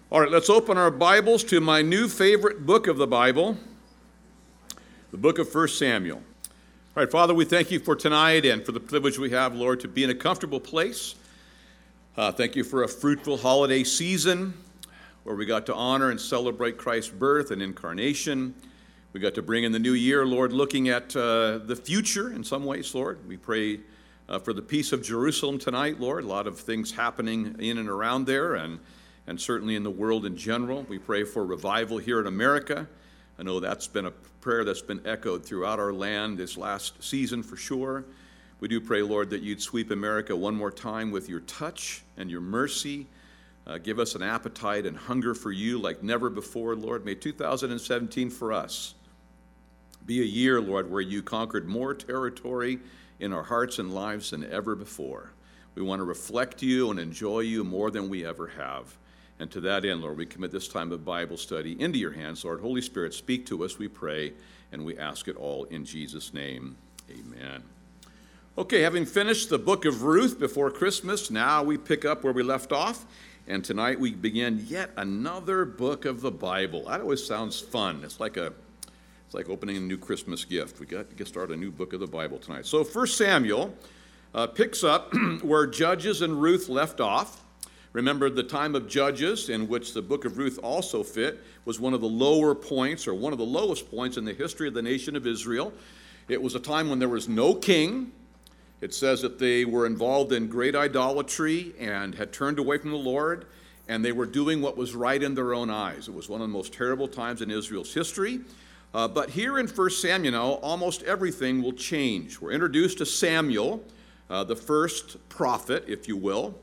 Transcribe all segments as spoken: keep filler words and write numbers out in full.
All right, let's open our Bibles to my new favorite book of the Bible, the book of First Samuel. All right, Father, we thank you for tonight and for the privilege we have, Lord, to be in a comfortable place. Uh, thank you for a fruitful holiday season where we got to honor and celebrate Christ's birth and incarnation. We got to bring in the new year, Lord, looking at uh, the future in some ways, Lord. We pray uh, for the peace of Jerusalem tonight, Lord. A lot of things happening in and around there, and and certainly in the world in general. We pray for revival here in America. I know that's been a prayer that's been echoed throughout our land this last season for sure. We do pray, Lord, that you'd sweep America one more time with your touch and your mercy. Uh, give us an appetite and hunger for you like never before, Lord. May two thousand seventeen for us be a year, Lord, where you conquered more territory in our hearts and lives than ever before. We want to reflect you and enjoy you more than we ever have. And to that end, Lord, we commit this time of Bible study into your hands. Lord, Holy Spirit, speak to us, we pray, and we ask it all in Jesus' name. Amen. Okay, having finished the book of Ruth before Christmas, now we pick up where we left off, and tonight we begin yet another book of the Bible. That always sounds fun. It's like a, it's like opening a new Christmas gift. We got to get started a new book of the Bible tonight. So First Samuel uh, picks up where Judges and Ruth left off. Remember, the time of Judges, in which the book of Ruth also fit, was one of the lower points, or one of the lowest points in the history of the nation of Israel. It was a time when there was no king. It says that they were involved in great idolatry and had turned away from the Lord, and they were doing what was right in their own eyes. It was one of the most terrible times in Israel's history. Uh, but here in First Samuel, now, almost everything will change. We're introduced to Samuel, uh, the first prophet, if you will.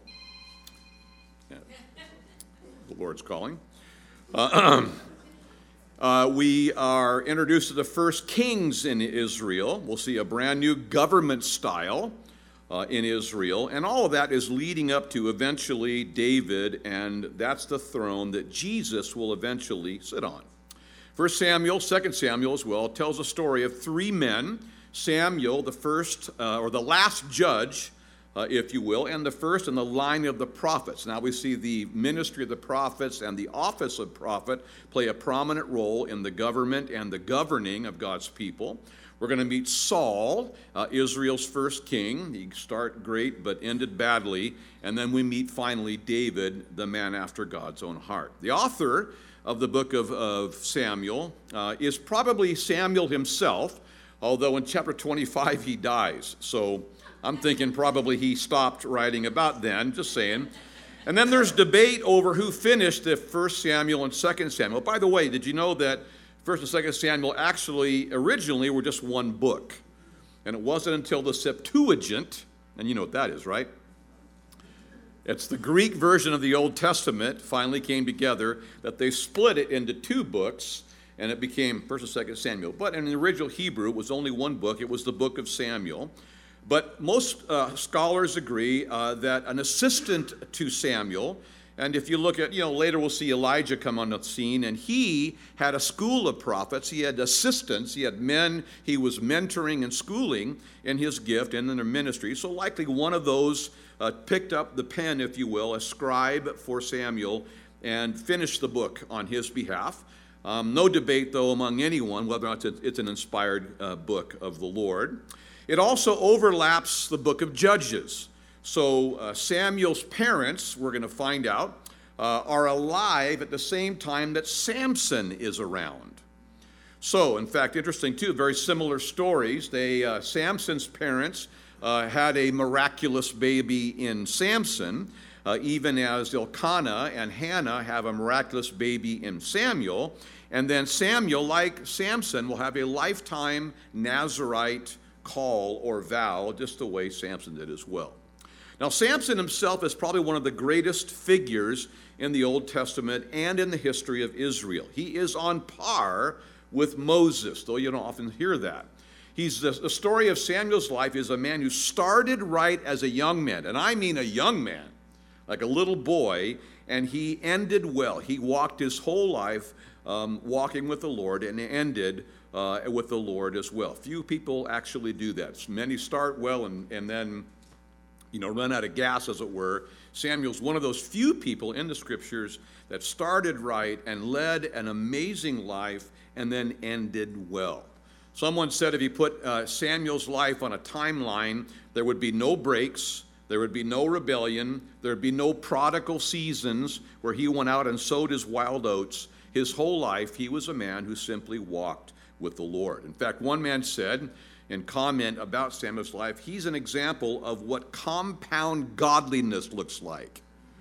The Lord's calling. Uh, uh, we are introduced to the first kings in Israel. We'll see a brand new government style uh, in Israel. And all of that is leading up to eventually David, and that's the throne that Jesus will eventually sit on. First Samuel, Second Samuel as well, tells a story of three men. Samuel, the first uh, or the last judge, Uh, if you will, and the first in the line of the prophets. Now we see the ministry of the prophets and the office of prophet play a prominent role in the government and the governing of God's people. We're going to meet Saul, uh, Israel's first king. He started great but ended badly. And then we meet finally David, the man after God's own heart. The author of the book of, of Samuel uh, is probably Samuel himself, although in chapter twenty-five he dies. So I'm thinking probably he stopped writing about then, just saying. And then there's debate over who finished the First Samuel and Second Samuel. By the way, did you know that First and Second Samuel actually originally were just one book? And it wasn't until the Septuagint, and you know what that is, right? It's the Greek version of the Old Testament finally came together, that they split it into two books, and it became First and Second Samuel. But in the original Hebrew, it was only one book. It was the book of Samuel. But most uh, scholars agree uh, that an assistant to Samuel, and if you look at, you know, later we'll see Elijah come on the scene, and he had a school of prophets. He had assistants. He had men he was mentoring and schooling in his gift and in their ministry. So likely one of those uh, picked up the pen, if you will, a scribe for Samuel, and finished the book on his behalf. Um, no debate, though, among anyone whether or not it's an inspired uh, book of the Lord. It also overlaps the book of Judges. So uh, Samuel's parents, we're going to find out, uh, are alive at the same time that Samson is around. So, in fact, interesting too, very similar stories. They, uh, Samson's parents uh, had a miraculous baby in Samson, uh, even as Elkanah and Hannah have a miraculous baby in Samuel. And then Samuel, like Samson, will have a lifetime Nazirite call or vow, just the way Samson did as well. Now, Samson himself is probably one of the greatest figures in the Old Testament and in the history of Israel. He is on par with Moses, though you don't often hear that. He's the, the story of Samuel's life is a man who started right as a young man, and I mean a young man, like a little boy, and he ended well. He walked his whole life um, walking with the Lord and ended Uh, with the Lord as well. Few people actually do that. Many start well and, and then you know, run out of gas, as it were. Samuel's one of those few people in the scriptures that started right and led an amazing life and then ended well. Someone said if you put uh, Samuel's life on a timeline, there would be no breaks, there would be no rebellion, there would be no prodigal seasons where he went out and sowed his wild oats. His whole life, he was a man who simply walked with the Lord. In fact, one man said in comment about Samuel's life, he's an example of what compound godliness looks like.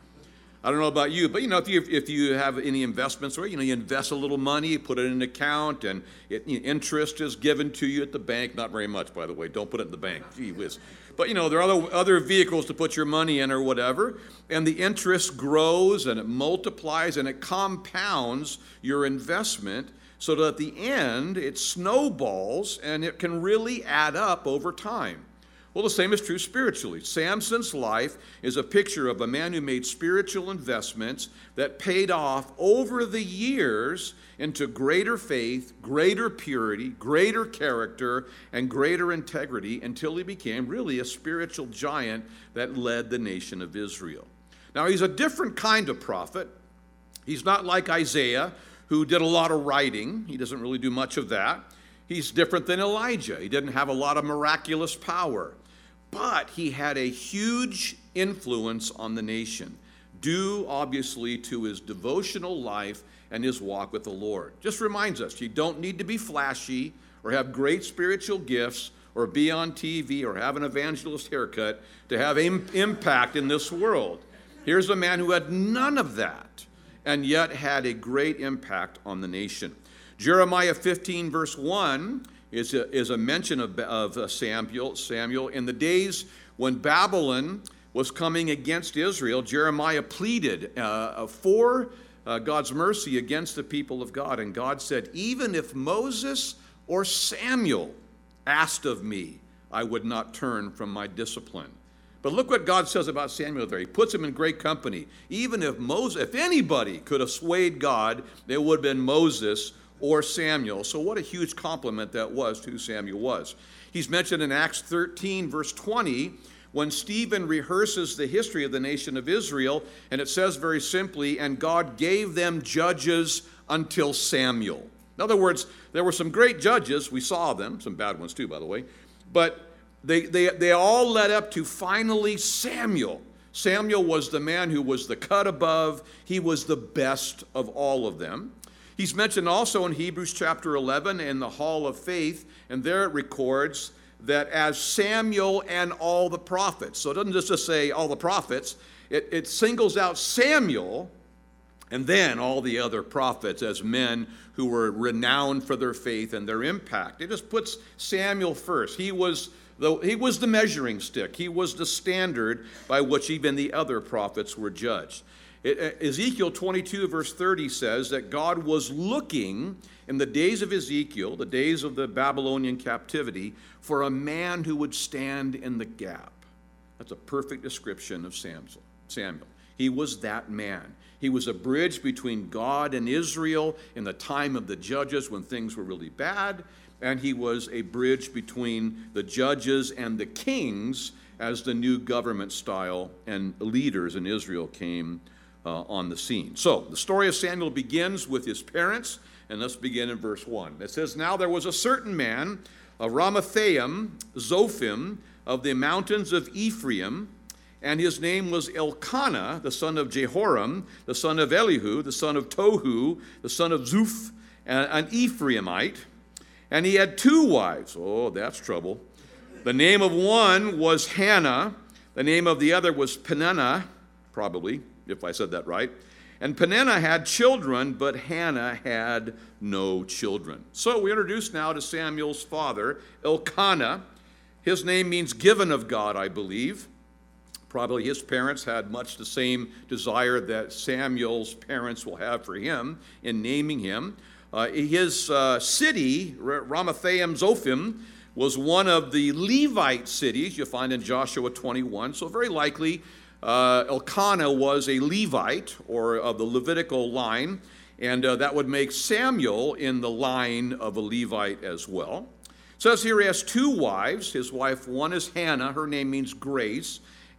I don't know about you, but you know, if you if you have any investments, or you know, you invest a little money, put it in an account, and it, you know, interest is given to you at the bank. Not very much, by the way. Don't put it in the bank. Gee whiz. But you know, there are other other vehicles to put your money in or whatever, and the interest grows and it multiplies and it compounds your investment, so that at the end it snowballs and it can really add up over time. Well, the same is true spiritually. Samson's life is a picture of a man who made spiritual investments that paid off over the years into greater faith, greater purity, greater character, and greater integrity until he became really a spiritual giant that led the nation of Israel. Now, he's a different kind of prophet. He's not like Isaiah, who did a lot of writing. He doesn't really do much of that. He's different than Elijah. He didn't have a lot of miraculous power. But he had a huge influence on the nation, due obviously to his devotional life and his walk with the Lord. Just reminds us, you don't need to be flashy or have great spiritual gifts or be on T V or have an evangelist haircut to have im- impact in this world. Here's a man who had none of that and yet had a great impact on the nation. Jeremiah fifteen, verse one, is a, is a mention of, of Samuel, Samuel. In the days when Babylon was coming against Israel, Jeremiah pleaded uh, for uh, God's mercy against the people of God. And God said, even if Moses or Samuel asked of me, I would not turn from my discipline. But look what God says about Samuel there. He puts him in great company. Even if Moses, if anybody could have swayed God, it would have been Moses or Samuel. So what a huge compliment that was to who Samuel was. He's mentioned in Acts thirteen, verse twenty, when Stephen rehearses the history of the nation of Israel, and it says very simply, and God gave them judges until Samuel. In other words, there were some great judges. We saw them, some bad ones too, by the way. But they, they, they all led up to finally Samuel. Samuel was the man who was the cut above. He was the best of all of them. He's mentioned also in Hebrews chapter eleven in the Hall of Faith, and there it records that as Samuel and all the prophets. So it doesn't just say all the prophets. It, it singles out Samuel and then all the other prophets as men who were renowned for their faith and their impact. It just puts Samuel first. He was the, he was the measuring stick. He was the standard by which even the other prophets were judged. It, Ezekiel twenty-two, verse thirty says that God was looking in the days of Ezekiel, the days of the Babylonian captivity, for a man who would stand in the gap. That's a perfect description of Samuel. Samuel. He was that man. He was a bridge between God and Israel in the time of the judges when things were really bad, and he was a bridge between the judges and the kings as the new government style and leaders in Israel came Uh, on the scene. So the story of Samuel begins with his parents, and let's begin in verse one. It says, now there was a certain man of Ramathaim, Zophim, of the mountains of Ephraim, and his name was Elkanah, the son of Jehoram, the son of Elihu, the son of Tohu, the son of Zuph, an Ephraimite. And he had two wives. Oh, that's trouble. The name of one was Hannah. The name of the other was Peninnah, probably, if I said that right. And Peninnah had children, but Hannah had no children. So we introduce now to Samuel's father, Elkanah. His name means given of God, I believe. Probably his parents had much the same desire that Samuel's parents will have for him in naming him. Uh, his uh, city, Ramathaim Zophim, was one of the Levite cities you find in Joshua twenty-one. So very likely Uh, Elkanah was a Levite, or of the Levitical line, and uh, that would make Samuel in the line of a Levite as well. It says here he has two wives. His wife, one is Hannah. Her name means grace.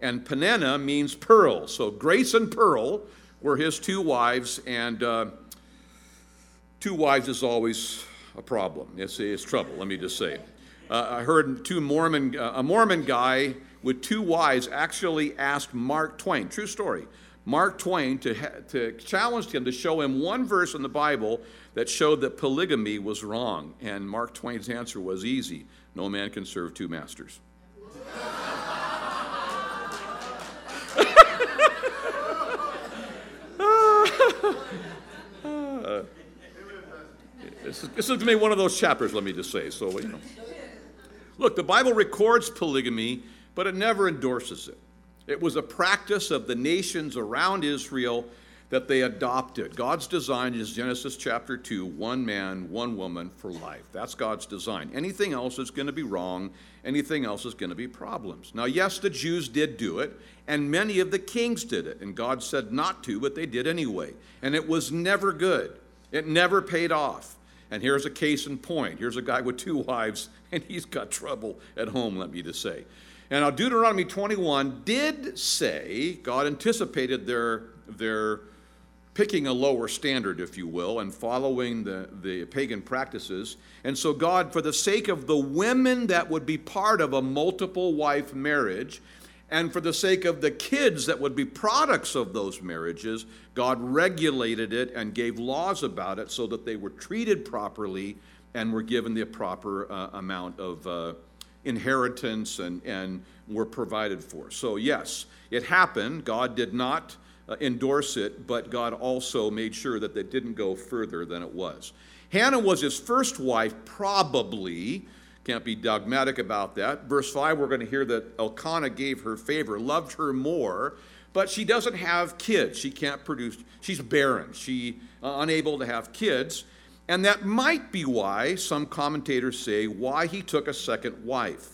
and Peninnah means pearl. So Grace and Pearl were his two wives, and uh, two wives is always a problem. It's, it's trouble, let me just say. Uh, I heard two Mormon, uh, a Mormon guy with two wives actually asked Mark Twain, true story, Mark Twain to, ha- to challenge him to show him one verse in the Bible that showed that polygamy was wrong. And Mark Twain's answer was easy: no man can serve two masters. uh, this, is, this is going to be one of those chapters, let me just say. So, you know. Look, the Bible records polygamy, but it never endorses it. It was a practice of the nations around Israel that they adopted. God's design is Genesis chapter two, one man, one woman for life. That's God's design. Anything else is going to be wrong. Anything else is going to be problems. Now, yes, the Jews did do it, and many of the kings did it, and God said not to, but they did anyway. And it was never good. It never paid off. And here's a case in point. Here's a guy with two wives, and he's got trouble at home, let me just say. And now Deuteronomy twenty-one did say, God anticipated their, their picking a lower standard, if you will, and following the, the pagan practices. And so God, for the sake of the women that would be part of a multiple wife marriage, and for the sake of the kids that would be products of those marriages, God regulated it and gave laws about it so that they were treated properly and were given the proper uh, amount of uh, inheritance and, and were provided for. So yes, it happened. God did not uh, endorse it, but God also made sure that they didn't go further than it was. Hannah was his first wife, probably. Can't be dogmatic about that. Verse five, we're going to hear that Elkanah gave her favor, loved her more, but she doesn't have kids. She can't produce. She's barren. She uh, unable to have kids. And that might be why some commentators say why he took a second wife.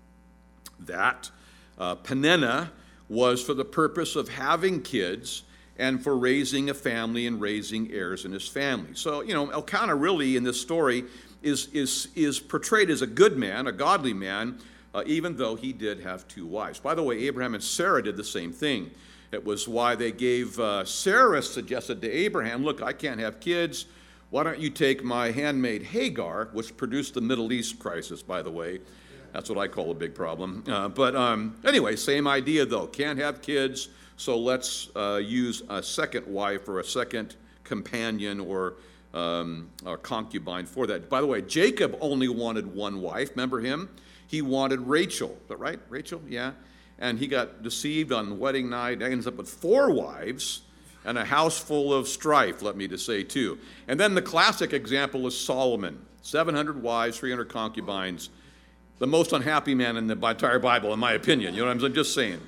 That uh, Peninnah was for the purpose of having kids and for raising a family and raising heirs in his family. So, you know, Elkanah really in this story is, is, is portrayed as a good man, a godly man, uh, even though he did have two wives. By the way, Abraham and Sarah did the same thing. It was why they gave, uh, Sarah suggested to Abraham, look, I can't have kids. Why don't you take my handmaid Hagar, which produced the Middle East crisis, by the way. That's what I call a big problem. Uh, but um, anyway, same idea, though. Can't have kids, so let's uh, use a second wife or a second companion or um, a concubine for that. By the way, Jacob only wanted one wife. Remember him? He wanted Rachel. Is that right? Rachel? Yeah. And he got deceived on wedding night. He ends up with four wives and a house full of strife, let me just say, too. And then the classic example is Solomon. seven hundred wives, three hundred concubines. The most unhappy man in the entire Bible, in my opinion. You know what I'm saying? Just saying.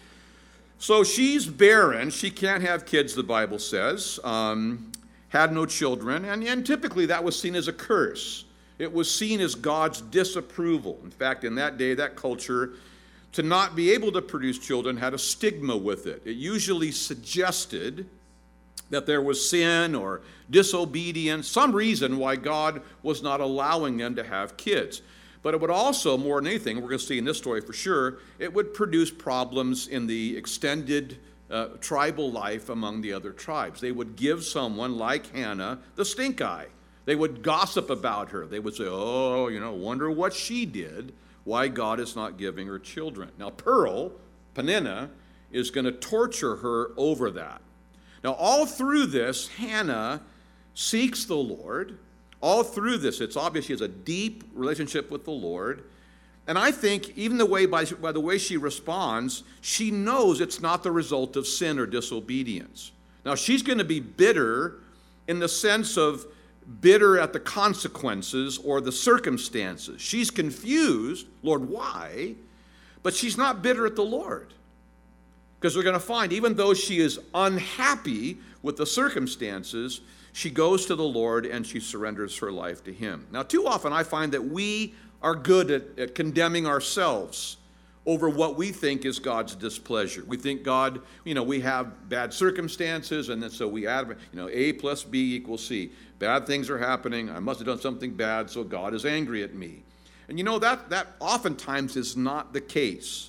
So she's barren. She can't have kids, the Bible says. Um, had no children. And, and typically that was seen as a curse. It was seen as God's disapproval. In fact, in that day, that culture, to not be able to produce children had a stigma with it. It usually suggested that there was sin or disobedience, some reason why God was not allowing them to have kids. But it would also, more than anything, we're going to see in this story for sure, it would produce problems in the extended uh, tribal life among the other tribes. They would give someone like Hannah the stink eye. They would gossip about her. They would say, oh, you know, wonder what she did, why God is not giving her children. Now, Pearl, Peninnah, is going to torture her over that. Now, all through this, Hannah seeks the Lord. All through this, it's obvious she has a deep relationship with the Lord. And I think even the way by, by the way she responds, she knows it's not the result of sin or disobedience. Now, she's going to be bitter in the sense of bitter at the consequences or the circumstances. She's confused, Lord, why? But she's not bitter at the Lord. Because we're going to find, even though she is unhappy with the circumstances, she goes to the Lord and she surrenders her life to him. Now, too often I find that we are good at, at condemning ourselves over what we think is God's displeasure. We think God, you know, we have bad circumstances, and then so we add, you know, A plus B equals C. Bad things are happening. I must have done something bad, so God is angry at me. And you know, that, that oftentimes is not the case.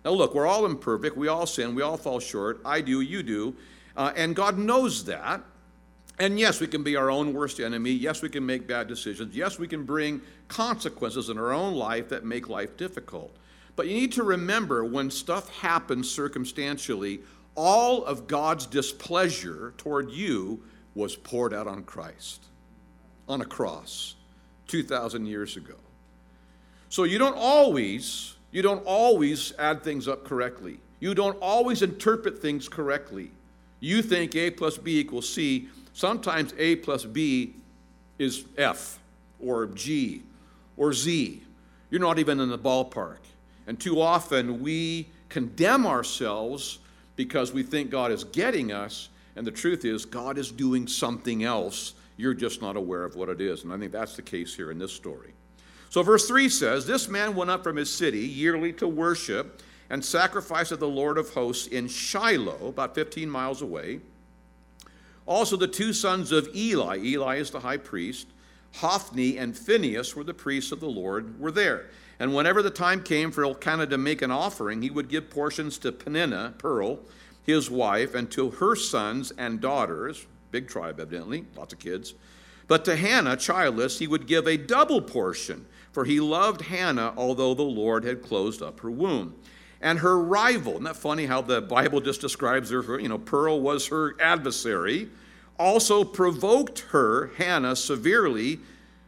Now look, we're all imperfect. We all sin. We all fall short. I do, you do. Uh, and God knows that. And yes, we can be our own worst enemy. Yes, we can make bad decisions. Yes, we can bring consequences in our own life that make life difficult. But you need to remember, when stuff happens circumstantially, all of God's displeasure toward you was poured out on Christ on a cross two thousand years ago. So you don't always, you don't always add things up correctly. You don't always interpret things correctly. You think A plus B equals C. Sometimes A plus B is F or G or Z. You're not even in the ballpark. And too often we condemn ourselves because we think God is getting us, and the truth is God is doing something else. You're just not aware of what it is. And I think that's the case here in this story. So verse three says, "This man went up from his city yearly to worship and sacrifice of the Lord of hosts in Shiloh," about fifteen miles away. "Also the two sons of Eli," Eli is the high priest, "Hophni and Phinehas were the priests of the Lord, were there. And whenever the time came for Elkanah to make an offering, he would give portions to Peninnah," Pearl, "his wife, and to her sons and daughters," big tribe evidently, lots of kids. "But to Hannah, childless, he would give a double portion, for he loved Hannah, although the Lord had closed up her womb. And her rival," isn't that funny how the Bible just describes her, you know, Pearl was her adversary, "also provoked her," Hannah, "severely."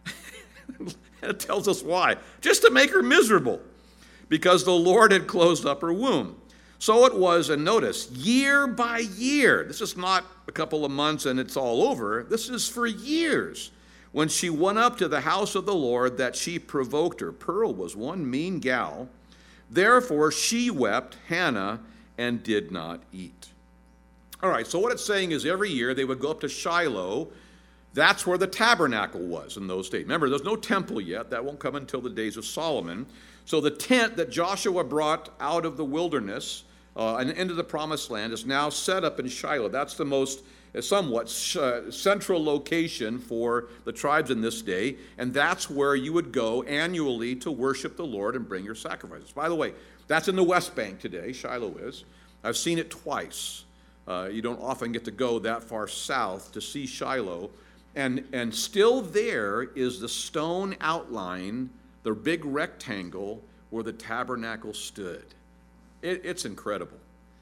It tells us why. Just to make her miserable, because the Lord had closed up her womb. "So it was," and notice, "year by year." This is not a couple of months and it's all over. This is for years. "When she went up to the house of the Lord, that she provoked her." Pearl was one mean gal. "Therefore she wept," Hannah, "and did not eat." All right, so what it's saying is every year they would go up to Shiloh. That's where the tabernacle was in those days. Remember, there's no temple yet. That won't come until the days of Solomon. So the tent that Joshua brought out of the wilderness uh, and into the promised land is now set up in Shiloh. That's the most uh, somewhat uh, central location for the tribes in this day. And that's where you would go annually to worship the Lord and bring your sacrifices. By the way, that's in the West Bank today, Shiloh is. I've seen it twice. Uh, you don't often get to go that far south to see Shiloh. And, and still there is the stone outline, the big rectangle where the tabernacle stood. It, it's incredible.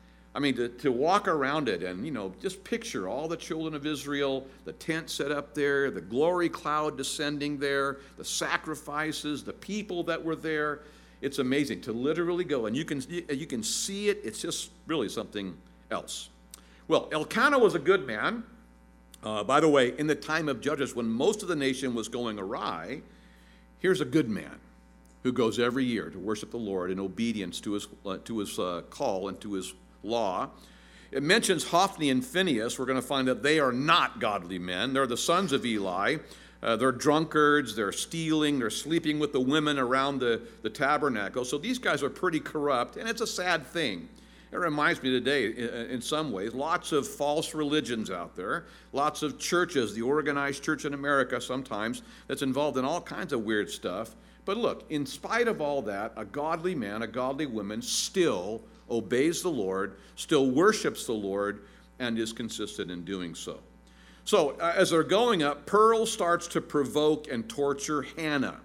I mean, to, to walk around it and, you know, just picture all the children of Israel, the tent set up there, the glory cloud descending there, the sacrifices, the people that were there. It's amazing to literally go. And you can, you can see it. It's just really something else. Well, Elkanah was a good man. Uh, by the way, in the time of Judges, when most of the nation was going awry, here's a good man who goes every year to worship the Lord in obedience to his, uh, to his uh, call and to his law. It mentions Hophni and Phinehas. We're going to find that they are not godly men. They're the sons of Eli. Uh, they're drunkards. They're stealing. They're sleeping with the women around the, the tabernacle. So these guys are pretty corrupt, and it's a sad thing. It reminds me today, in some ways, lots of false religions out there, lots of churches, the organized church in America sometimes, that's involved in all kinds of weird stuff. But look, in spite of all that, a godly man, a godly woman still obeys the Lord, still worships the Lord, and is consistent in doing so. So uh, as they're going up, Pearl starts to provoke and torture Hannah.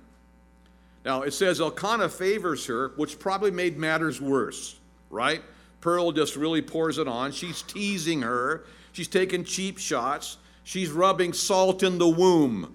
Now, it says Elkanah favors her, which probably made matters worse, right? Pearl just really pours it on. She's teasing her. She's taking cheap shots. She's rubbing salt in the womb.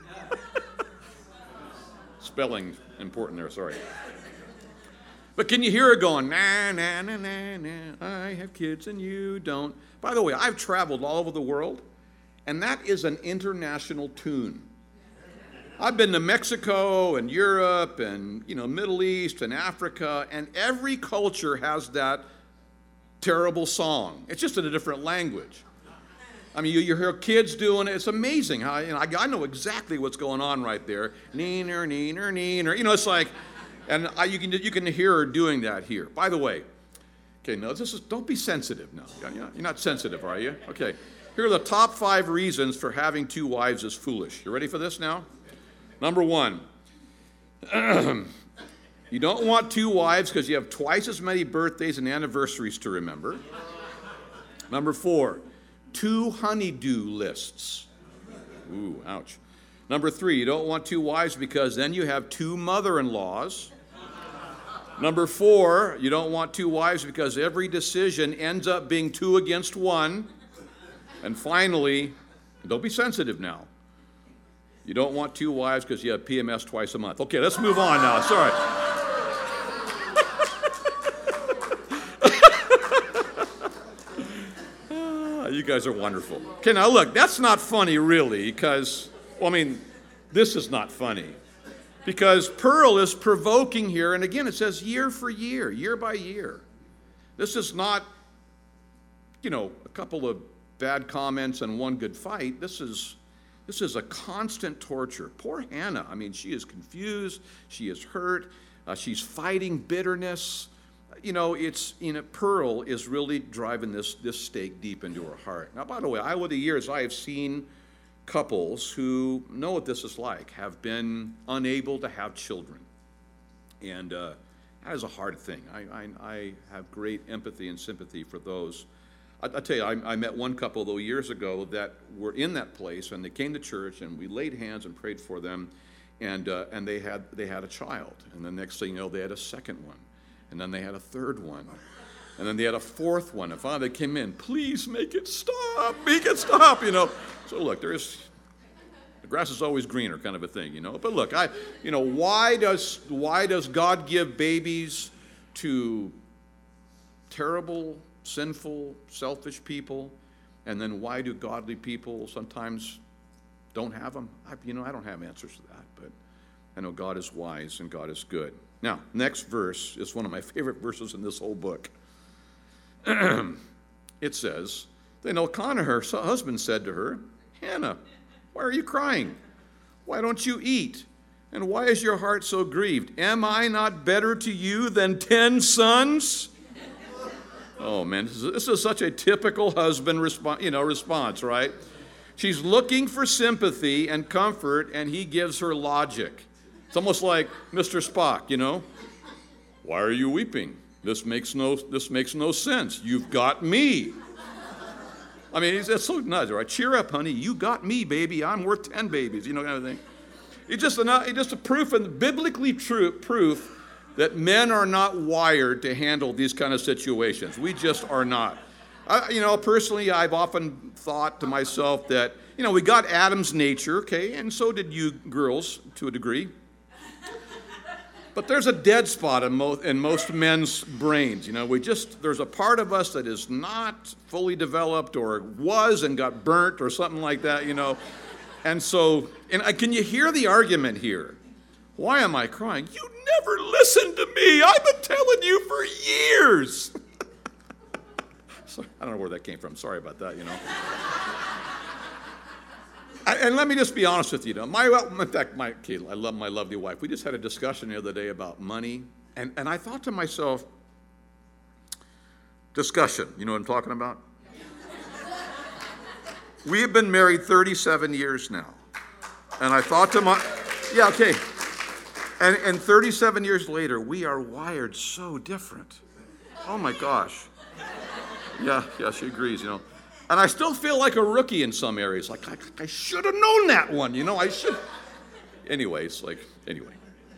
Spelling important there, sorry. But can you hear her going, na, na, na, na, na, I have kids and you don't. By the way, I've traveled all over the world, and that is an international tune. I've been to Mexico and Europe and, you know, Middle East and Africa, and every culture has that terrible song. It's just in a different language. I mean, you, you hear kids doing it. It's amazing how, you know, I, I know exactly what's going on right there. Neener, neener, neener. You know, it's like, and I, you can you can hear her doing that here. By the way, okay, no, this is, don't be sensitive now. You're not, you're not sensitive, are you? Okay, here are the top five reasons for having two wives is foolish. You ready for this now? Number one, You don't want two wives because you have twice as many birthdays and anniversaries to remember. Number four, two honeydew lists. Ooh, ouch. Number three, you don't want two wives because then you have two mother-in-laws. Number four, you don't want two wives because every decision ends up being two against one. And finally, don't be sensitive now. You don't want two wives because you have P M S twice a month. Okay, let's move on now. Sorry. You guys are wonderful. Okay, now look, that's not funny really because, well, I mean, this is not funny. Because Pearl is provoking here, and again, it says year for year, year by year. This is not, you know, a couple of bad comments and one good fight. This is, this is a constant torture. Poor Hannah, I mean, she is confused, she is hurt, uh, she's fighting bitterness. You know, it's, you know, Pearl is really driving this, this stake deep into her heart. Now, by the way, I, over the years, I have seen couples who know what this is like, have been unable to have children. And uh, that is a hard thing. I, I, I have great empathy and sympathy for those. I, I tell you, I, I met one couple, though, years ago that were in that place, and they came to church, and we laid hands and prayed for them, and, uh, and they, had, they had a child. And the next thing you know, they had a second one. And then they had a third one. And then they had a fourth one. And finally they came in, please make it stop, make it stop, you know. So look, there's, the grass is always greener kind of a thing, you know. But look, I, you know, why does, why does God give babies to terrible, sinful, selfish people? And then why do godly people sometimes don't have them? I, you know, I don't have answers to that, but I know God is wise and God is good. Now, next verse is one of my favorite verses in this whole book. It says, then Elkanah, her husband, said to her, Hannah, why are you crying? Why don't you eat? And why is your heart so grieved? Am I not better to you than ten sons? Oh, man, this is, this is such a typical husband response, you know, response, right? She's looking for sympathy and comfort, and he gives her logic. It's almost like Mister Spock, you know. Why are you weeping? This makes no, this makes no sense. You've got me. I mean, it's so nuts, right? Cheer up, honey. You got me, baby. I'm worth ten babies, you know, kind of thing. It's just a, it's just a proof, and biblically true proof, that men are not wired to handle these kind of situations. We just are not. I, you know, personally, I've often thought to myself that, you know, we got Adam's nature, okay, and so did you girls to a degree. But there's a dead spot in most, in most men's brains. You know, we just, there's a part of us that is not fully developed or was and got burnt or something like that, you know. And so, and I, can you hear the argument here? Why am I crying? You never listened to me. I've been telling you for years. So, I don't know where that came from. Sorry about that, you know. I, and let me just be honest with you. you know, my, in fact, my, okay, I love my lovely wife. We just had a discussion the other day about money. And, and I thought to myself, discussion, you know what I'm talking about? We have been married thirty-seven years now. And I thought to my, yeah, okay. And, and thirty-seven years later, we are wired so different. Oh my gosh. Yeah, yeah, she agrees, you know. And I still feel like a rookie in some areas. Like, I, I should have known that one, you know, I should. Anyways, like, anyway.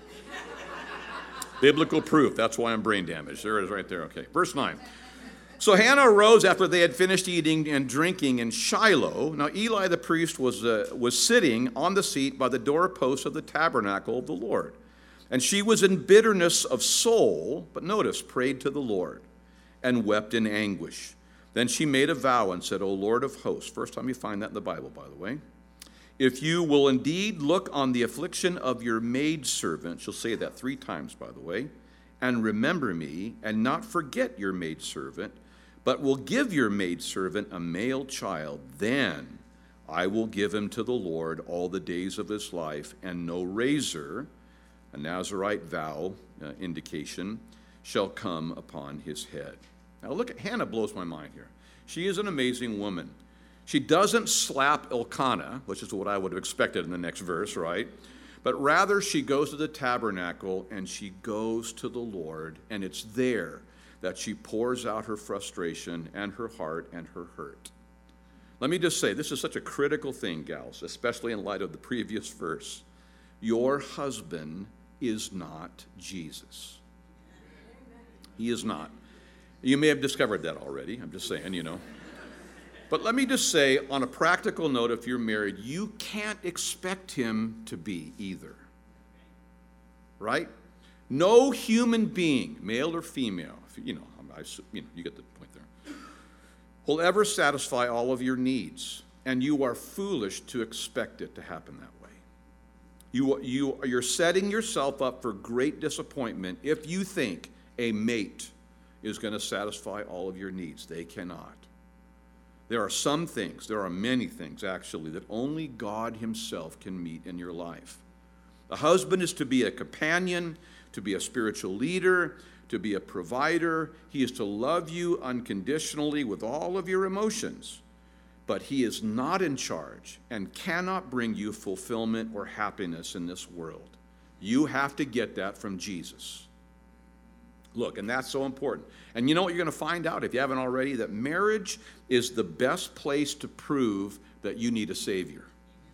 Biblical proof, that's why I'm brain damaged. There it is right there, okay. Verse nine. So Hannah arose after they had finished eating and drinking in Shiloh. Now Eli the priest was, uh, was sitting on the seat by the doorpost of the tabernacle of the Lord. And she was in bitterness of soul, but notice, prayed to the Lord and wept in anguish. Then she made a vow and said, O Lord of hosts, first time you find that in the Bible, by the way, if you will indeed look on the affliction of your maidservant, she'll say that three times, by the way, and remember me, and not forget your maidservant, but will give your maidservant a male child, then I will give him to the Lord all the days of his life, and no razor, a Nazirite vow uh, indication, shall come upon his head. Now look at, Hannah blows my mind here. She is an amazing woman. She doesn't slap Elkanah, which is what I would have expected in the next verse, right? But rather she goes to the tabernacle and she goes to the Lord, and it's there that she pours out her frustration and her heart and her hurt. Let me just say, this is such a critical thing, gals, especially in light of the previous verse. Your husband is not Jesus. He is not. You may have discovered that already. I'm just saying, you know. But let me just say, on a practical note, if you're married, you can't expect him to be either. Right? No human being, male or female, you know, I, you know, you get the point there, will ever satisfy all of your needs, and you are foolish to expect it to happen that way. You, you, you're setting yourself up for great disappointment if you think a mate is going to satisfy all of your needs. They cannot. There are some things, there are many things actually, that only God himself can meet in your life. A husband is to be a companion, to be a spiritual leader, to be a provider. He is to love you unconditionally with all of your emotions. But he is not in charge and cannot bring you fulfillment or happiness in this world. You have to get that from Jesus. Look, and that's so important. And you know what you're going to find out, if you haven't already, that marriage is the best place to prove that you need a Savior.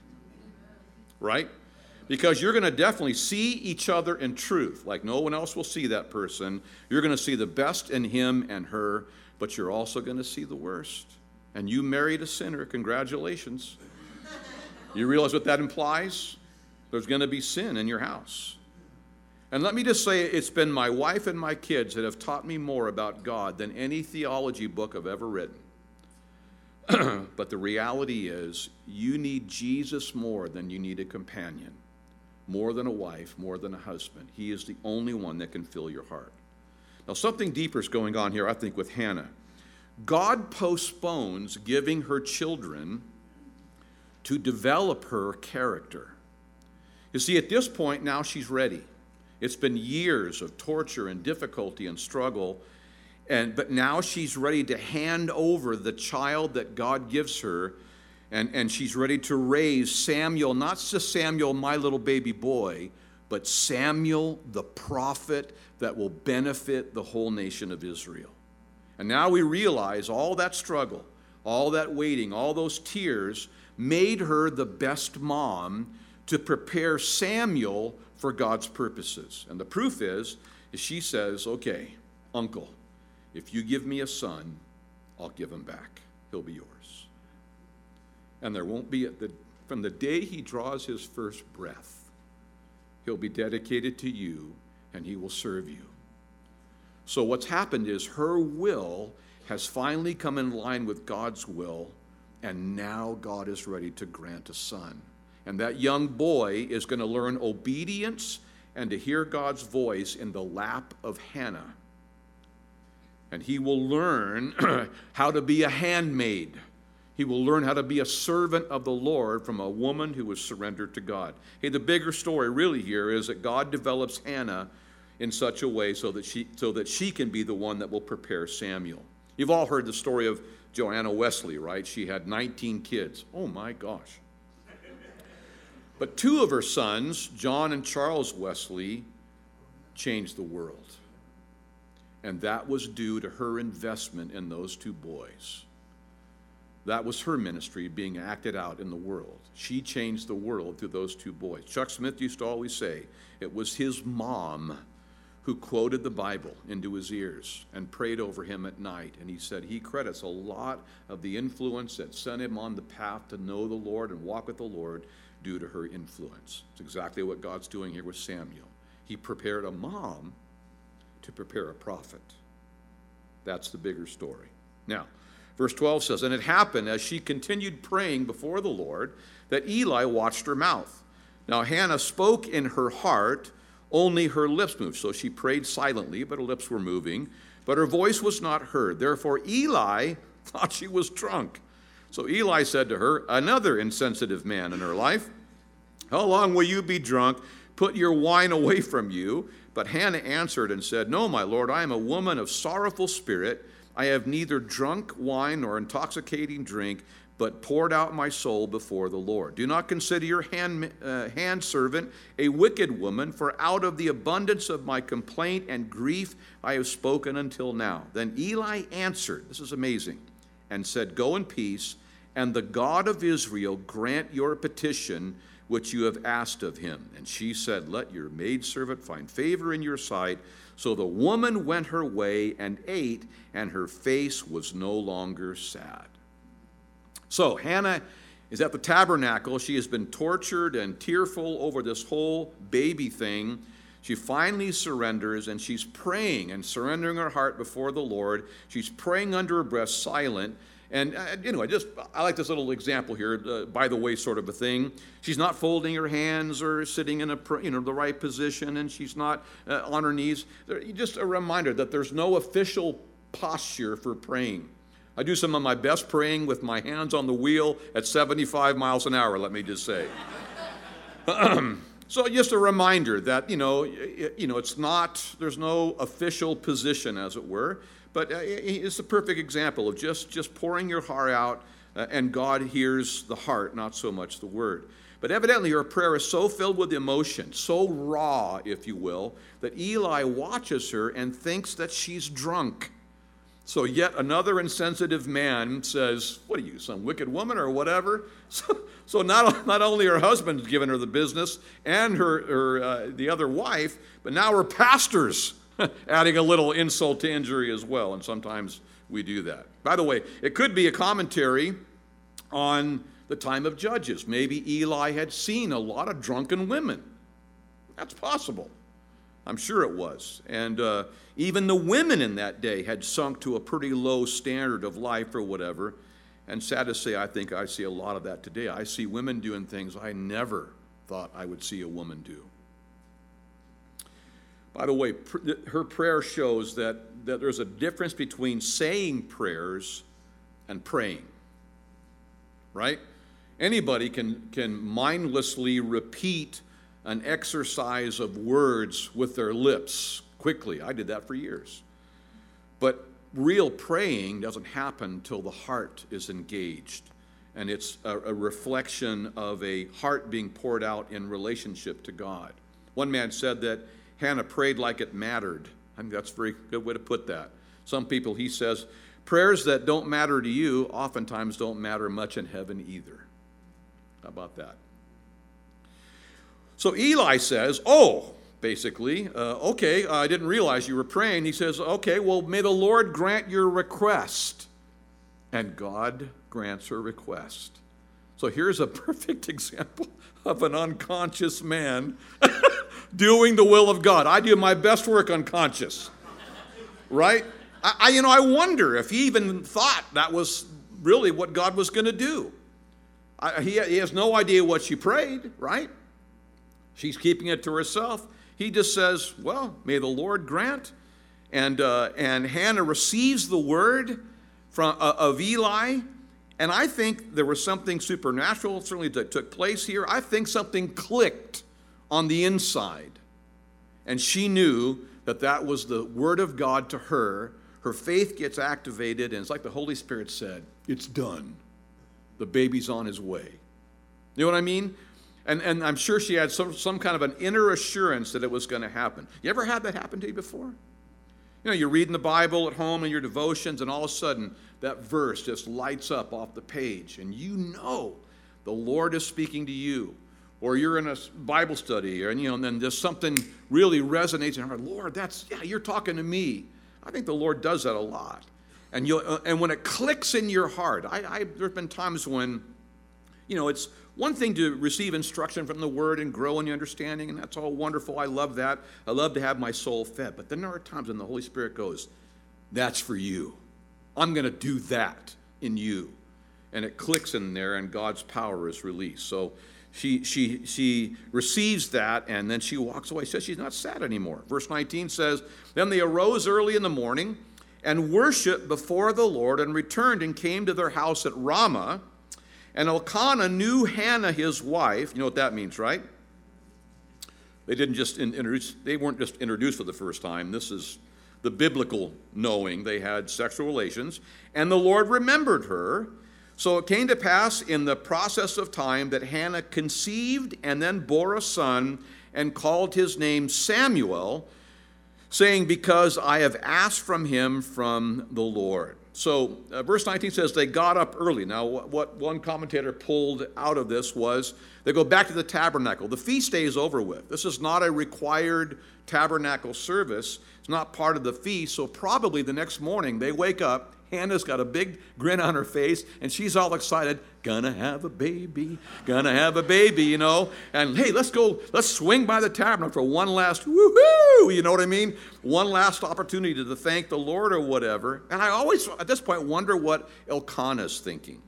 Right? Because you're going to definitely see each other in truth, like no one else will see that person. You're going to see the best in him and her, but you're also going to see the worst. And you married a sinner, congratulations. You realize what that implies? There's going to be sin in your house. And let me just say, it's been my wife and my kids that have taught me more about God than any theology book I've ever written. But the reality is, you need Jesus more than you need a companion, more than a wife, more than a husband. He is the only one that can fill your heart. Now, something deeper is going on here, I think, with Hannah. God postpones giving her children to develop her character. You see, at this point, now she's ready. It's been years of torture and difficulty and struggle, and but now she's ready to hand over the child that God gives her, and, and she's ready to raise Samuel, not just Samuel, my little baby boy, but Samuel, the prophet that will benefit the whole nation of Israel. And now we realize all that struggle, all that waiting, all those tears made her the best mom to prepare Samuel for God's purposes. And the proof is, is she says, okay, uncle, if you give me a son, I'll give him back. He'll be yours. And there won't be, a, the, from the day he draws his first breath, he'll be dedicated to you and he will serve you. So what's happened is her will has finally come in line with God's will, and now God is ready to grant a son. And that young boy is going to learn obedience and to hear God's voice in the lap of Hannah. And he will learn how to be a handmaid. He will learn how to be a servant of the Lord from a woman who was surrendered to God. Hey, the bigger story really here is that God develops Hannah in such a way so that she so that she can be the one that will prepare Samuel. You've all heard the story of Joanna Wesley, right? She had nineteen kids. Oh my gosh. But two of her sons, John and Charles Wesley, changed the world. And that was due to her investment in those two boys. That was her ministry being acted out in the world. She changed the world through those two boys. Chuck Smith used to always say it was his mom who quoted the Bible into his ears and prayed over him at night. And he said he credits a lot of the influence that sent him on the path to know the Lord and walk with the Lord due to her influence. It's exactly what God's doing here with Samuel. He prepared a mom to prepare a prophet. That's the bigger story. Now, verse twelve says, and it happened as she continued praying before the Lord that Eli watched her mouth. Now Hannah spoke in her heart, only her lips moved. So she prayed silently, but her lips were moving, but her voice was not heard. Therefore Eli thought she was drunk. So Eli said to her, another insensitive man in her life, how long will you be drunk? Put your wine away from you. But Hannah answered and said, no, my Lord, I am a woman of sorrowful spirit. I have neither drunk wine nor intoxicating drink, but poured out my soul before the Lord. Do not consider your hand, uh, hand servant a wicked woman, for out of the abundance of my complaint and grief I have spoken until now. Then Eli answered, this is amazing, and said, go in peace, and the God of Israel grant your petition which you have asked of him. And she said, let your maidservant find favor in your sight. So the woman went her way and ate, and her face was no longer sad. So Hannah is at the tabernacle. She has been tortured and tearful over this whole baby thing. She finally surrenders, and she's praying and surrendering her heart before the Lord. She's praying under her breath, silent. And uh, anyway, just I like this little example here, uh, by the way, sort of a thing. She's not folding her hands or sitting in a you know the right position, and she's not uh, on her knees. Just a reminder that there's no official posture for praying. I do some of my best praying with my hands on the wheel at seventy-five miles an hour, let me just say. So just a reminder that, you know, you know, it's not, there's no official position, as it were, but it's a perfect example of just, just pouring your heart out, uh, and God hears the heart, not so much the word. But evidently her prayer is so filled with emotion, so raw, if you will, that Eli watches her and thinks that she's drunk. So yet another insensitive man says, what are you, some wicked woman or whatever? So, so not, not only her husband's given her the business and her, her uh, the other wife, but now her pastor's adding a little insult to injury as well, and sometimes we do that. By the way, it could be a commentary on the time of Judges. Maybe Eli had seen a lot of drunken women. That's possible. I'm sure it was. And uh, even the women in that day had sunk to a pretty low standard of life or whatever. And sad to say, I think I see a lot of that today. I see women doing things I never thought I would see a woman do. By the way, pr- her prayer shows that, that there's a difference between saying prayers and praying. Right? Anybody can, can mindlessly repeat an exercise of words with their lips quickly. I did that for years. But real praying doesn't happen till the heart is engaged. And it's a, a reflection of a heart being poured out in relationship to God. One man said that Hannah prayed like it mattered. I think that's a very good way to put that. Some people, he says, prayers that don't matter to you oftentimes don't matter much in heaven either. How about that? So Eli says, oh, basically, uh, okay, I didn't realize you were praying. He says, okay, well, may the Lord grant your request. And God grants her request. So here's a perfect example of an unconscious man doing the will of God. I do my best work unconscious, right? I, I, you know, I wonder if he even thought that was really what God was going to do. I, he, he has no idea what she prayed, right? She's keeping it to herself. He just says, well, may the Lord grant. And uh, and Hannah receives the word from uh, of Eli. And I think there was something supernatural certainly that took place here. I think something clicked on the inside. And she knew that that was the word of God to her. Her faith gets activated, and it's like the Holy Spirit said, it's done. The baby's on his way. You know what I mean? And, and I'm sure she had some, some kind of an inner assurance that it was going to happen. You ever had that happen to you before? You know, you're reading the Bible at home in your devotions, and all of a sudden that verse just lights up off the page, and you know the Lord is speaking to you. Or you're in a Bible study, and you know, and then just something really resonates in your heart. Lord, that's yeah, you're talking to me. I think the Lord does that a lot. And you uh, and when it clicks in your heart, I, I there's been times when, you know, it's one thing to receive instruction from the Word and grow in your understanding, and that's all wonderful. I love that. I love to have my soul fed. But then there are times when the Holy Spirit goes, that's for you. I'm going to do that in you. And it clicks in there, and God's power is released. So she she she receives that, and then she walks away. She says she's not sad anymore. Verse nineteen says, then they arose early in the morning and worshiped before the Lord, and returned and came to their house at Ramah. And Elkanah knew Hannah, his wife. You know what that means, right? They didn't just introduce, they weren't just introduced for the first time. This is the biblical knowing. They had sexual relations. And the Lord remembered her. So it came to pass in the process of time that Hannah conceived and then bore a son and called his name Samuel, saying, because I have asked from him from the Lord. So uh, verse nineteen says they got up early. Now what, what one commentator pulled out of this was they go back to the tabernacle. The feast day is over with. This is not a required tabernacle service. It's not part of the feast. So probably the next morning they wake up. Hannah's got a big grin on her face, and she's all excited. Gonna have a baby, gonna have a baby, you know. And hey, let's go, let's swing by the tabernacle for one last woohoo, you know what I mean? One last opportunity to thank the Lord or whatever. And I always, at this point, wonder what Elkanah's thinking.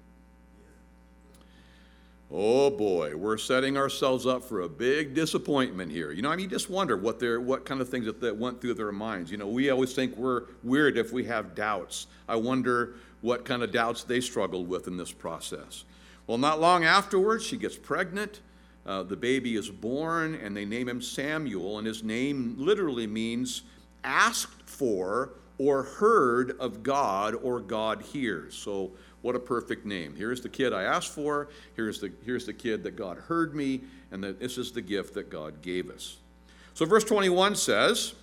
Oh boy, we're setting ourselves up for a big disappointment here. You know, I mean, you just wonder what they're, what kind of things that, that went through their minds. You know, we always think we're weird if we have doubts. I wonder what kind of doubts they struggled with in this process. Well, not long afterwards, she gets pregnant. Uh, the baby is born, and they name him Samuel, and his name literally means asked for or heard of God, or God hears. So what a perfect name. Here's the kid I asked for. Here's the, here's the kid that God heard me, and that this is the gift that God gave us. So verse twenty-one says,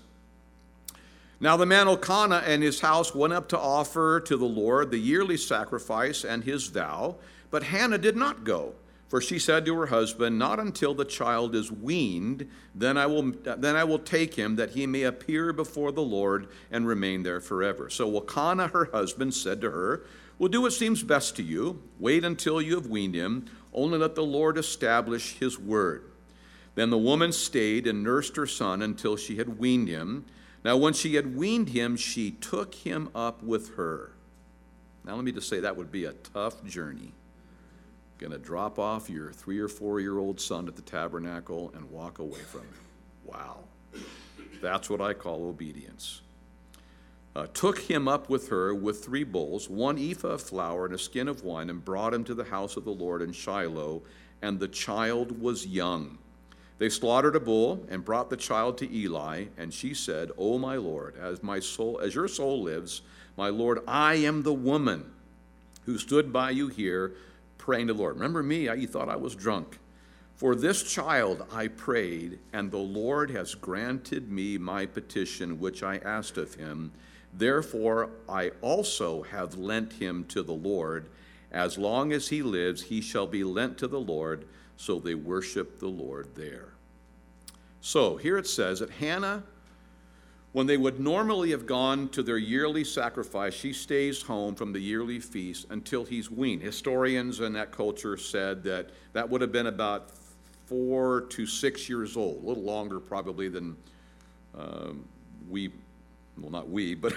now the man Elkanah and his house went up to offer to the Lord the yearly sacrifice and his vow, but Hannah did not go. For she said to her husband, not until the child is weaned, then I will then I will take him, that he may appear before the Lord and remain there forever. So Elkanah, her husband, said to her, well, do what seems best to you. Wait until you have weaned him. Only let the Lord establish his word. Then the woman stayed and nursed her son until she had weaned him. Now when she had weaned him, she took him up with her. Now let me just say that would be a tough journey. Going to drop off your three or four-year-old son at the tabernacle and walk away from him. Wow. That's what I call obedience. Uh, took him up with her with three bulls, one ephah of flour and a skin of wine, and brought him to the house of the Lord in Shiloh, and the child was young. They slaughtered a bull and brought the child to Eli, and she said, O my Lord, as my soul, as your soul lives, my Lord, I am the woman who stood by you here praying to the Lord. Remember me? You thought I was drunk. For this child I prayed, and the Lord has granted me my petition, which I asked of him. Therefore, I also have lent him to the Lord. As long as he lives, he shall be lent to the Lord. So they worship the Lord there. So here it says that Hannah, when they would normally have gone to their yearly sacrifice, she stays home from the yearly feast until he's weaned. Historians in that culture said that that would have been about four to six years old, a little longer probably than um, we well, not we, but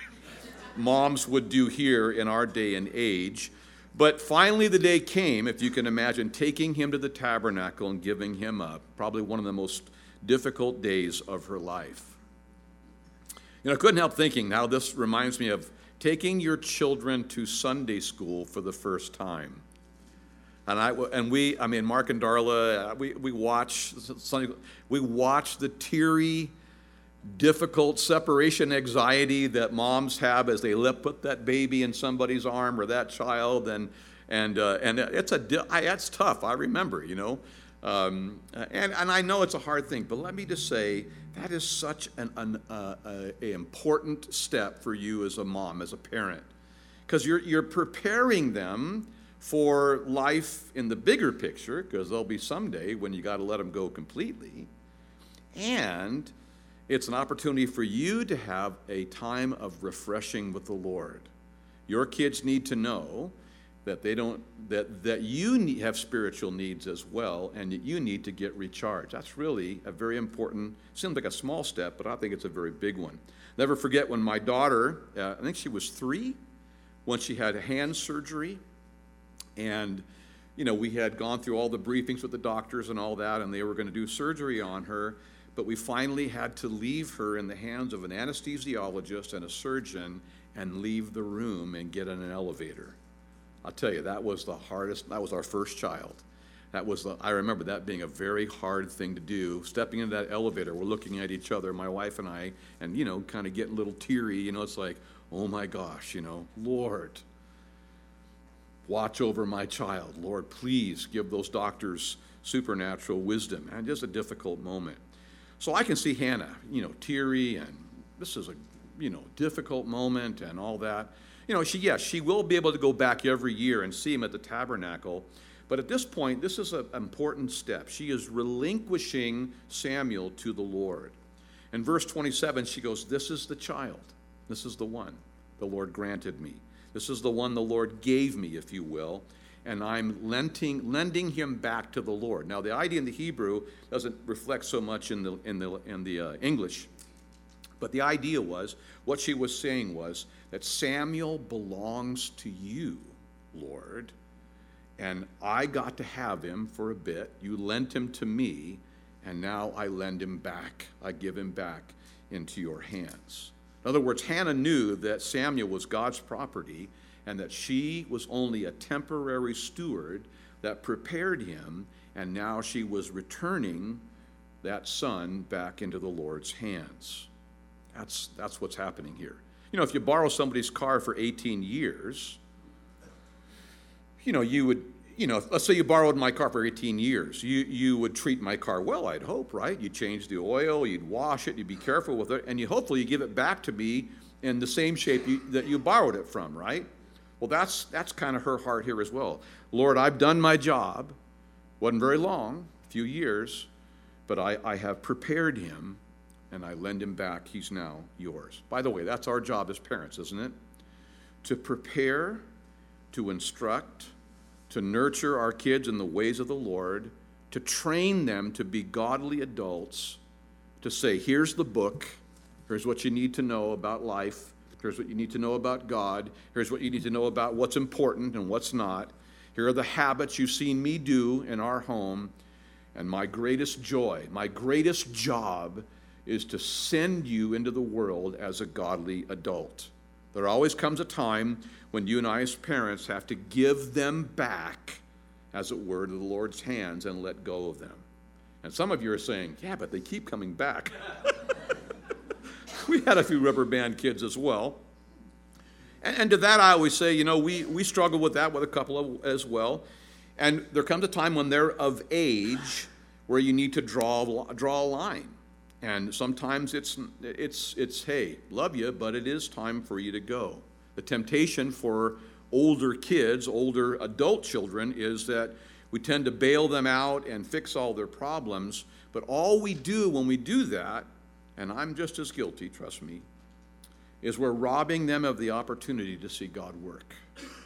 moms would do here in our day and age. But finally the day came, if you can imagine, taking him to the tabernacle and giving him up, probably one of the most difficult days of her life. You know, I couldn't help thinking, now this reminds me of taking your children to Sunday school for the first time. And I and we, I mean, Mark and Darla, we we watch Sunday, we watch the teary, difficult separation anxiety that moms have as they let put that baby in somebody's arm or that child, and and uh, and it's a it's tough. I remember, you know, um, and and I know it's a hard thing, but let me just say that is such an, an uh, a important step for you as a mom, as a parent, because you're you're preparing them for life in the bigger picture, because there'll be someday when you got to let them go completely, and it's an opportunity for you to have a time of refreshing with the Lord. Your kids need to know that they don't that that you need, have spiritual needs as well, and that you need to get recharged. That's really a very important. Seems like a small step, but I think it's a very big one. Never forget when my daughter, uh, I think she was three, when she had hand surgery, and you know we had gone through all the briefings with the doctors and all that, and they were going to do surgery on her. But we finally had to leave her in the hands of an anesthesiologist and a surgeon and leave the room and get in an elevator. I'll tell you, that was the hardest. That was our first child. That was the, I remember that being a very hard thing to do. Stepping into that elevator, we're looking at each other, my wife and I, and, you know, kind of getting a little teary. You know, it's like, oh my gosh, you know, Lord. Watch over my child. Lord, please give those doctors supernatural wisdom. And just a difficult moment. So I can see Hannah, you know, teary, and this is a, you know, difficult moment and all that. You know, she, yes, she will be able to go back every year and see him at the tabernacle. But at this point, this is an important step. She is relinquishing Samuel to the Lord. In verse twenty-seven, she goes, this is the child. This is the one the Lord granted me. This is the one the Lord gave me, if you will. And I'm lending, lending him back to the Lord. Now, the idea in the Hebrew doesn't reflect so much in the, in the, in the uh, English. But the idea was, what she was saying was that Samuel belongs to you, Lord. And I got to have him for a bit. You lent him to me, and now I lend him back. I give him back into your hands. In other words, Hannah knew that Samuel was God's property and that she was only a temporary steward that prepared him, and now she was returning that son back into the Lord's hands. That's, that's what's happening here. You know, if you borrow somebody's car for eighteen years, you know, you would, you know, let's say you borrowed my car for eighteen years. You, you would treat my car well, I'd hope, right? You'd change the oil, you'd wash it, you'd be careful with it, and you hopefully you give it back to me in the same shape you, that you borrowed it from, right? Well, that's, that's kind of her heart here as well. Lord, I've done my job. Wasn't very long, a few years, but I, I have prepared him, and I lend him back. He's now yours. By the way, that's our job as parents, isn't it? To prepare, to instruct, to nurture our kids in the ways of the Lord, to train them to be godly adults, to say, here's the book, here's what you need to know about life, here's what you need to know about God, here's what you need to know about what's important and what's not, here are the habits you've seen me do in our home, and my greatest joy, my greatest job is to send you into the world as a godly adult. There always comes a time when you and I as parents have to give them back, as it were, to the Lord's hands and let go of them. And some of you are saying, yeah, but they keep coming back. We had a few rubber band kids as well. And, and to that I always say, you know, we, we struggle with that with a couple of, as well. And there comes a time when they're of age where you need to draw, draw a line. And sometimes it's, it's, it's, hey, love you, but it is time for you to go. The temptation for older kids, older adult children, is that we tend to bail them out and fix all their problems. But all we do when we do that, and I'm just as guilty, trust me, is we're robbing them of the opportunity to see God work.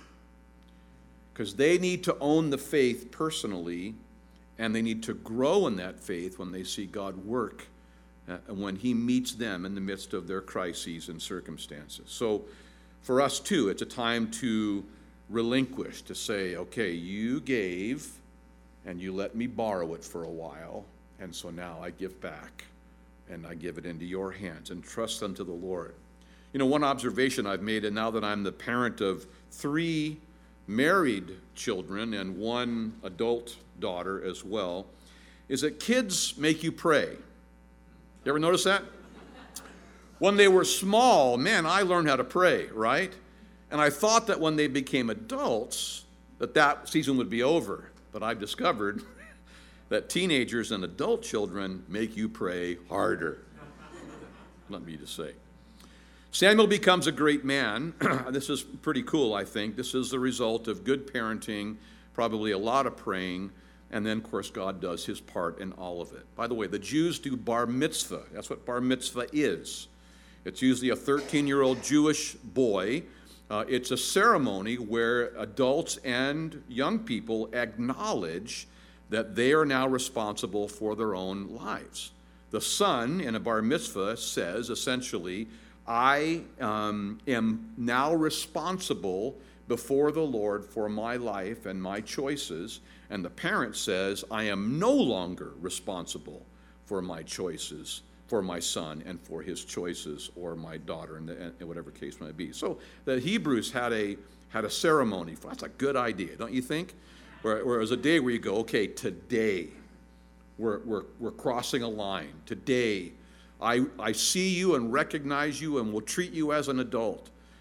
Because they need to own the faith personally, and they need to grow in that faith when they see God work, uh, when he meets them in the midst of their crises and circumstances. So for us too, it's a time to relinquish, to say, okay, you gave and you let me borrow it for a while, and so now I give back and I give it into your hands and trust unto the Lord. You know, one observation I've made, and now that I'm the parent of three married children and one adult daughter as well, is that kids make you pray. You ever notice that? When they were small, man, I learned how to pray, right? And I thought that when they became adults, that that season would be over. But I've discovered that teenagers and adult children make you pray harder. Not me to say. Samuel becomes a great man. This is pretty cool, I think. This is the result of good parenting, probably a lot of praying, and then, of course, God does his part in all of it. By the way, the Jews do bar mitzvah. That's what bar mitzvah is. It's usually a thirteen-year-old Jewish boy. Uh, it's a ceremony where adults and young people acknowledge that they are now responsible for their own lives. The son in a bar mitzvah says, essentially, I um, am now responsible before the Lord for my life and my choices. And the parent says, I am no longer responsible for my choices, for my son and for his choices, or my daughter, in, the, in whatever case might be. So the Hebrews had a had a ceremony. That's a good idea, don't you think? Where, where it was a day where you go, okay, today we're, we're, we're crossing a line. Today I, I see you and recognize you and will treat you as an adult.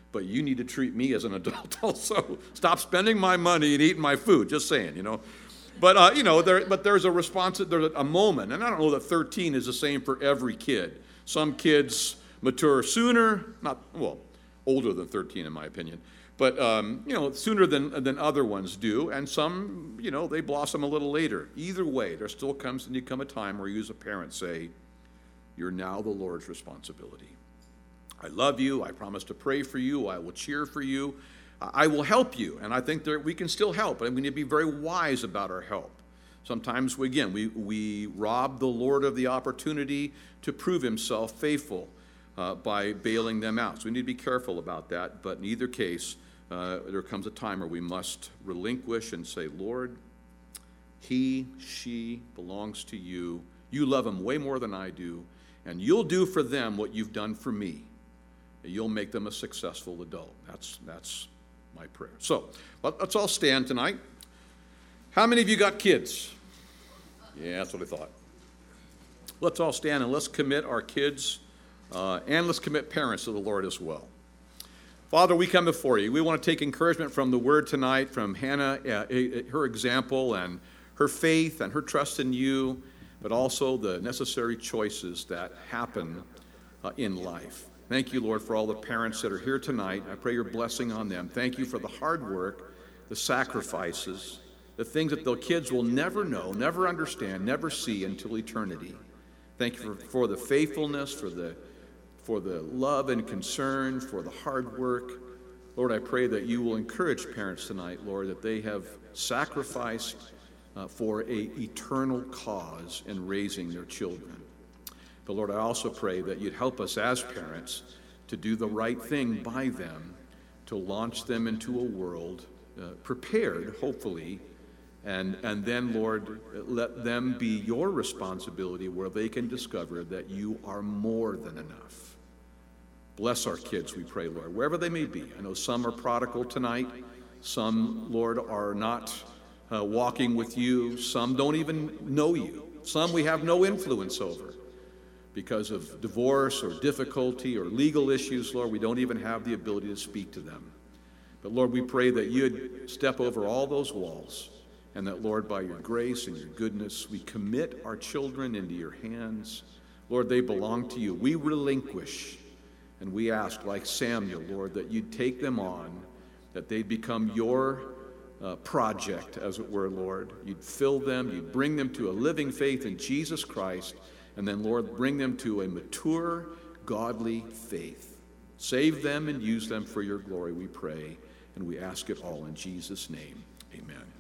but you need to treat me as an adult also. Stop spending my money and eating my food, just saying, you know. But, uh, you know, there, but there's a response, there's a moment, and I don't know that thirteen is the same for every kid. Some kids mature sooner, not, well, older than thirteen in my opinion, but, um, you know, sooner than, than other ones do, and some, you know, they blossom a little later. Either way, there still comes and come a time where you as a parent say, you're now the Lord's responsibility. I love you, I promise to pray for you, I will cheer for you, I will help you, and I think that we can still help, and we need to be very wise about our help. Sometimes, we, again, we, we rob the Lord of the opportunity to prove himself faithful uh, by bailing them out. So we need to be careful about that, but in either case, uh, there comes a time where we must relinquish and say, Lord, he, she belongs to you. You love them way more than I do, and you'll do for them what you've done for me. You'll make them a successful adult. That's, that's my prayer. So let's all stand tonight. How many of you got kids? Yeah, that's what I thought. Let's all stand and let's commit our kids uh, and let's commit parents to the Lord as well. Father, we come before you. We want to take encouragement from the word tonight, from Hannah, uh, her example and her faith and her trust in you, but also the necessary choices that happen uh, in life. Thank you, Lord, for all the parents that are here tonight. I pray your blessing on them. Thank you for the hard work, the sacrifices, the things that the kids will never know, never understand, never see until eternity. Thank you for, for the faithfulness, for the, for the love and concern, for the hard work. Lord, I pray that you will encourage parents tonight, Lord, that they have sacrificed uh, for an eternal cause in raising their children. But Lord, I also pray that you'd help us as parents to do the right thing by them, to launch them into a world uh, prepared, hopefully, and, and then, Lord, let them be your responsibility where they can discover that you are more than enough. Bless our kids, we pray, Lord, wherever they may be. I know some are prodigal tonight. Some, Lord, are not uh, walking with you. Some don't even know you. Some we have no influence over. Because of divorce or difficulty or legal issues, Lord, we don't even have the ability to speak to them. But Lord, we pray that you'd step over all those walls and that, Lord, by your grace and your goodness, we commit our children into your hands. Lord, they belong to you. We relinquish and we ask, like Samuel, Lord, that you'd take them on, that they'd become your uh, project, as it were, Lord. You'd fill them, you'd bring them to a living faith in Jesus Christ. And then, Lord, bring them to a mature, godly faith. Save them and use them for your glory, we pray. And we ask it all in Jesus' name. Amen.